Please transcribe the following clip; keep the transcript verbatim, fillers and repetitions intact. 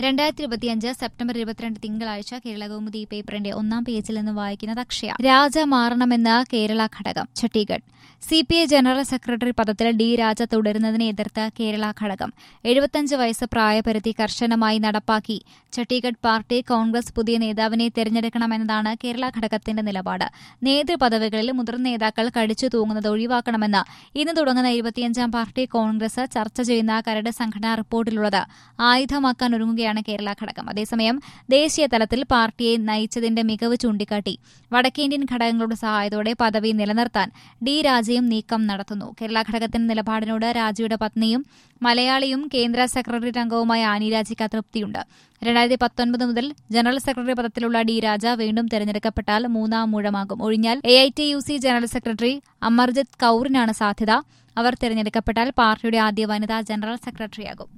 രണ്ടായിരത്തി ഇരുപത്തിയഞ്ച് സെപ്റ്റംബർ ഇരുപത്തിരണ്ട് തിങ്കളാഴ്ച കേരള കൗമുദി പേപ്പറിന്റെ ഒന്നാം പേജിൽ നിന്ന് വായിക്കുന്നത് അക്ഷയ. രാജ മാറണമെന്ന് കേരള ഘടകം. Chhattisgarh C P I general secretary പദത്തിൽ ഡി രാജ തുടരുന്നതിനെ എതിർത്ത് കേരള ഘടകം. എഴുപത്തിയഞ്ച് വയസ്സ് പ്രായപരിധി കർശനമായി നടപ്പാക്കി ഛത്തീഗഡ് പാർട്ടി കോൺഗ്രസ് പുതിയ നേതാവിനെ തെരഞ്ഞെടുക്കണമെന്നതാണ് കേരള ഘടകത്തിന്റെ നിലപാട്. നേതൃപദവികളിൽ മുതിർന്ന നേതാക്കൾ കടിച്ചു തൂങ്ങുന്നത് ഒഴിവാക്കണമെന്ന് ഇന്ന് തുടങ്ങുന്ന ഇരുപത്തിയഞ്ചാം പാർട്ടി കോൺഗ്രസ് ചർച്ച ചെയ്യുന്ന കരട് സംഘടനാ റിപ്പോർട്ടിലുള്ളത് ആയുധമാക്കാൻ ഒരുങ്ങുകയാണ് കേരള ഘടകം. അതേസമയം ദേശീയ തലത്തിൽ പാർട്ടിയെ നയിച്ചതിന്റെ മികവ് ചൂണ്ടിക്കാട്ടി വടക്കേന്ത്യൻ ഘടകങ്ങളുടെ സഹായത്തോടെ പദവി നിലനിർത്താൻ ഡി രാജയും നീക്കം നടത്തുന്നു. കേരള ഘടകത്തിന്റെ നിലപാടിനോട് രാജയുടെ പത്നിയും മലയാളിയും കേന്ദ്ര സെക്രട്ടറി അംഗവുമായ ആനി രാജയ്ക്ക് അതൃപ്തിയുണ്ട്. രണ്ടായിരത്തി പത്തൊൻപത് മുതൽ ജനറൽ സെക്രട്ടറി പദത്തിലുള്ള ഡി രാജ വീണ്ടും തെരഞ്ഞെടുക്കപ്പെട്ടാൽ മൂന്നാം മൂഴമാകും. ഒഴിഞ്ഞാൽ A I T U C general secretary Amarjit കൌറിനാണ് സാധ്യത. അവർ തെരഞ്ഞെടുക്കപ്പെട്ടാൽ പാർട്ടിയുടെ ആദ്യ വനിതാ ജനറൽ സെക്രട്ടറിയാകും.